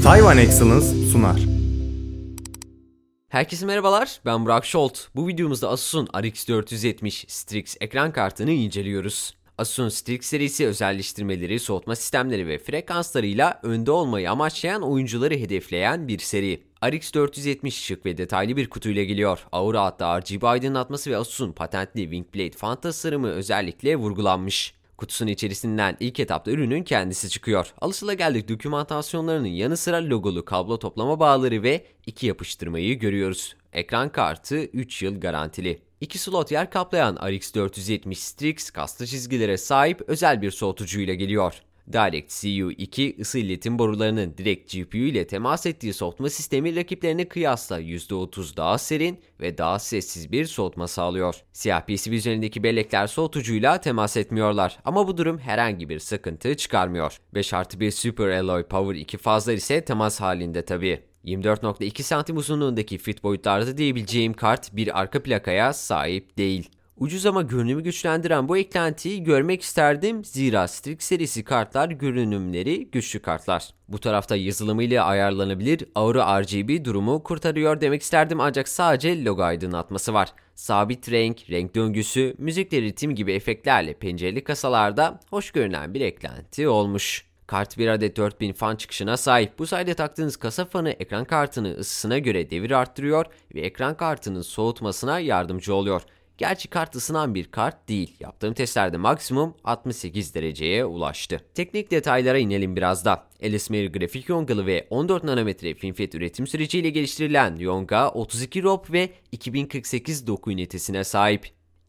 Taiwan Excellence sunar. Herkese merhabalar, ben Burak Şolt. Bu videomuzda Asus'un RX 470 Strix ekran kartını inceliyoruz. Asus'un Strix serisi özelleştirmeleri, soğutma sistemleri ve frekanslarıyla önde olmayı amaçlayan oyuncuları hedefleyen bir seri. RX 470 şık ve detaylı bir kutuyla geliyor. Aura adlı RGB aydınlatması ve Asus'un patentli Wingblade fan tasarımı özellikle vurgulanmış. Kutusunun içerisinden ilk etapta ürünün kendisi çıkıyor. Alışılageldik dokümantasyonlarının yanı sıra logolu kablo toplama bağları ve 2 yapıştırmayı görüyoruz. Ekran kartı 3 yıl garantili. 2 slot yer kaplayan RX 470 Strix kaslı çizgilere sahip özel bir soğutucuyla geliyor. DirectCU 2 ısı iletim borularının direkt GPU ile temas ettiği soğutma sistemi rakiplerine kıyasla %30 daha serin ve daha sessiz bir soğutma sağlıyor. Siyah PCB üzerindeki bellekler soğutucuyla temas etmiyorlar ama bu durum herhangi bir sıkıntı çıkarmıyor. 5+1 Super Alloy Power 2 fazlar ise temas halinde tabii. 24.2 santim uzunluğundaki fit boyutlarda diyebileceğim kart bir arka plakaya sahip değil. Ucuz ama görünümü güçlendiren bu eklentiyi görmek isterdim, zira Strix serisi kartlar görünümleri güçlü kartlar. Bu tarafta yazılımıyla ayarlanabilir Aura RGB durumu kurtarıyor demek isterdim ancak sadece logo aydınlatması var. Sabit renk döngüsü, müzik ve ritim gibi efektlerle pencereli kasalarda hoş görünen bir eklenti olmuş. Kart bir adet 4000 fan çıkışına sahip. Bu sayede taktığınız kasa fanı ekran kartının ısısına göre devir arttırıyor ve ekran kartının soğutmasına yardımcı oluyor. Gerçi kart ısınan bir kart değil. Yaptığım testlerde maksimum 68 dereceye ulaştı. Teknik detaylara inelim biraz da. Ellesmere grafik yongalı ve 14 nanometre FinFET üretim süreciyle geliştirilen yonga 32 ROP ve 2048 doku ünitesine sahip.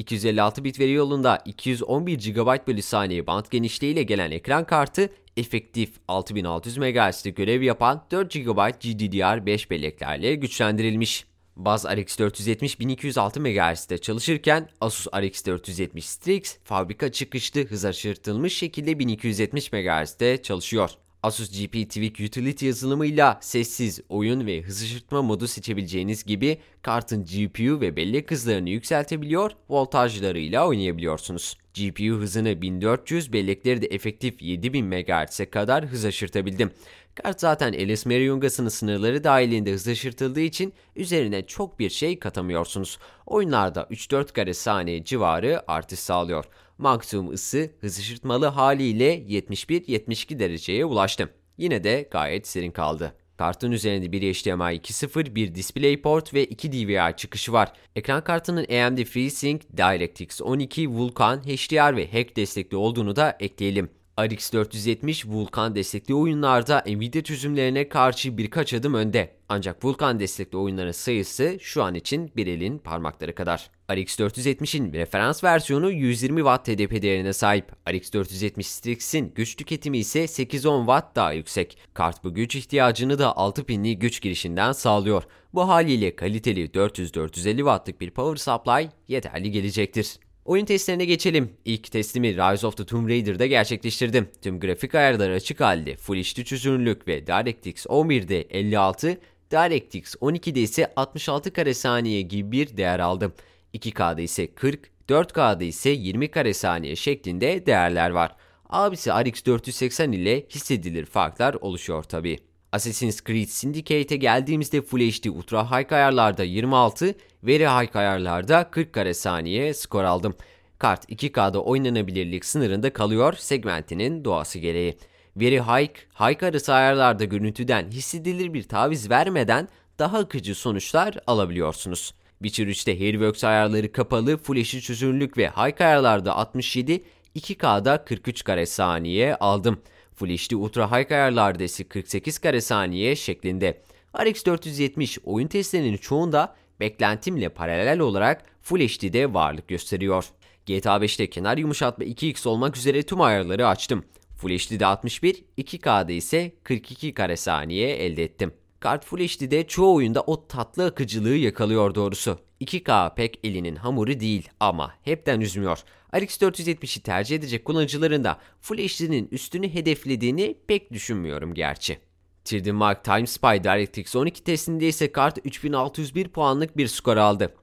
256 bit veri yolunda 211 GB/saniye band genişliğiyle gelen ekran kartı efektif 6600 MHz'de görev yapan 4 GB GDDR5 belleklerle güçlendirilmiş. Baz RX 470 1206 MHz'de çalışırken Asus RX 470 Strix fabrika çıkışlı hız aşırtılmış şekilde 1270 MHz'de çalışıyor. Asus GP Tweak Utility yazılımıyla sessiz, oyun ve hız aşırtma modu seçebileceğiniz gibi kartın GPU ve bellek hızlarını yükseltebiliyor, voltajlarıyla oynayabiliyorsunuz. GPU hızını 1400, bellekleri de efektif 7000 MHz'e kadar hız aşırtabildim. Kart zaten Ellesmere yongasının sınırları dahilinde hız aşırtıldığı için üzerine çok bir şey katamıyorsunuz. Oyunlarda 3-4 kare saniye civarı artış sağlıyor. Maksimum ısı hız aşırtmalı haliyle 71-72 dereceye ulaştım. Yine de gayet serin kaldı. Kartın üzerinde bir HDMI 2.0, bir DisplayPort ve 2 DVI çıkışı var. Ekran kartının AMD FreeSync, DirectX 12, Vulkan, HDR ve Hack destekli olduğunu da ekleyelim. RX 470 Vulkan destekli oyunlarda Nvidia çözümlerine karşı birkaç adım önde. Ancak Vulkan destekli oyunların sayısı şu an için bir elin parmakları kadar. RX 470'in referans versiyonu 120 Watt TDP değerine sahip. RX 470 Strix'in güç tüketimi ise 8-10 Watt daha yüksek. Kart bu güç ihtiyacını da 6 pinli güç girişinden sağlıyor. Bu haliyle kaliteli 400-450 Watt'lık bir power supply yeterli gelecektir. Oyun testlerine geçelim. İlk testimi Rise of the Tomb Raider'da gerçekleştirdim. Tüm grafik ayarları açık halde Full HD çözünürlük ve DirectX 11'de 56, DirectX 12'de ise 66 kare saniye gibi bir değer aldım. 2K'da ise 40, 4K'da ise 20 kare saniye şeklinde değerler var. Abisi RX 480 ile hissedilir farklar oluşuyor tabii. Assassin's Creed Syndicate'e geldiğimizde Full HD Ultra High ayarlarda 26, Very High ayarlarda 40 kare saniye skor aldım. Kart 2K'da oynanabilirlik sınırında kalıyor segmentinin doğası gereği. Very High arası ayarlarda görüntüden hissedilir bir taviz vermeden daha akıcı sonuçlar alabiliyorsunuz. Witcher 3'te Hairworks ayarları kapalı, Full HD çözünürlük ve High ayarlarda 67, 2K'da 43 kare saniye aldım. Full HD Ultra High ayarlarda ise 48 kare saniye şeklinde. RX 470 oyun testlerinin çoğunda beklentimle paralel olarak Full HD'de varlık gösteriyor. GTA 5'te kenar yumuşatma 2x olmak üzere tüm ayarları açtım. Full HD'de 61, 2K'da ise 42 kare saniye elde ettim. Kart Full HD'de çoğu oyunda o tatlı akıcılığı yakalıyor doğrusu. 2K pek elinin hamuru değil ama hepten üzmüyor. RX 470'i tercih edecek kullanıcıların da Full HD'nin üstünü hedeflediğini pek düşünmüyorum gerçi. 3D Mark Time Spy DirectX 12 testinde ise kart 3601 puanlık bir skor aldı.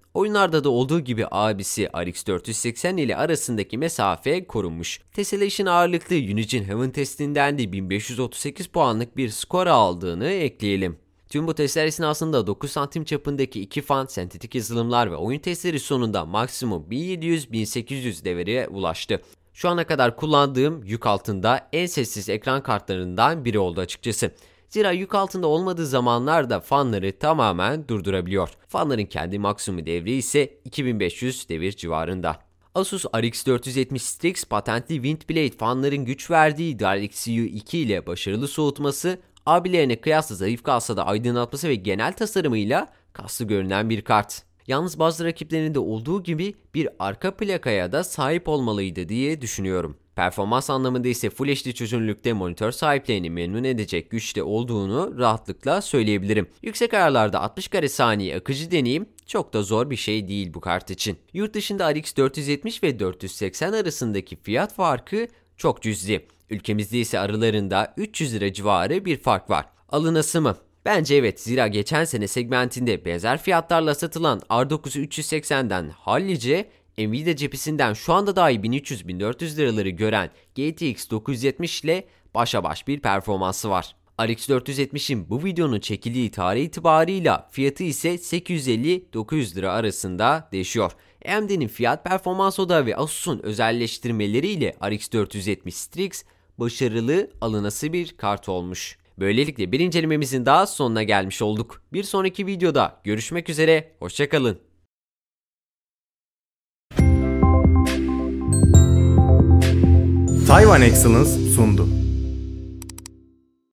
Oyunlarda da olduğu gibi abisi RX 480 ile arasındaki mesafe korunmuş. Tessellation ağırlıklı Unigine Heaven testinden de 1538 puanlık bir skor aldığını ekleyelim. Tüm bu testler esnasında 9 santim çapındaki iki fan, sentetik yazılımlar ve oyun testleri sonunda maksimum 1700-1800 devireye ulaştı. Şu ana kadar kullandığım yük altında en sessiz ekran kartlarından biri oldu açıkçası. Zira yük altında olmadığı zamanlarda fanları tamamen durdurabiliyor. Fanların kendi maksimum devri ise 2500 devir civarında. Asus RX 470 Strix patentli Windblade fanların güç verdiği DirectX U2 ile başarılı soğutması, abilerine kıyasla zayıf kalsa da aydınlatması ve genel tasarımıyla kaslı görünen bir kart. Yalnız bazı rakiplerinde olduğu gibi bir arka plakaya da sahip olmalıydı diye düşünüyorum. Performans anlamında ise Full HD çözünürlükte monitör sahiplerini memnun edecek güçte olduğunu rahatlıkla söyleyebilirim. Yüksek ayarlarda 60 kare saniye akıcı deneyim çok da zor bir şey değil bu kart için. Yurt dışında RX 470 ve 480 arasındaki fiyat farkı çok cüzi. Ülkemizde ise aralarında 300 lira civarı bir fark var. Alınası mı? Bence evet, zira geçen sene segmentinde benzer fiyatlarla satılan R9'u 380'den hallice, Nvidia cephesinden şu anda dahi 1300-1400 liraları gören GTX 970 ile başa baş bir performansı var. RX 470'in bu videonun çekildiği tarih itibarıyla fiyatı ise 850-900 lira arasında değişiyor. AMD'nin fiyat performans odağı ve Asus'un özelleştirmeleriyle RX 470 Strix başarılı, alınası bir kart olmuş. Böylelikle bir incelememizin daha sonuna gelmiş olduk. Bir sonraki videoda görüşmek üzere, hoşça kalın. Taiwan Excellence sundu.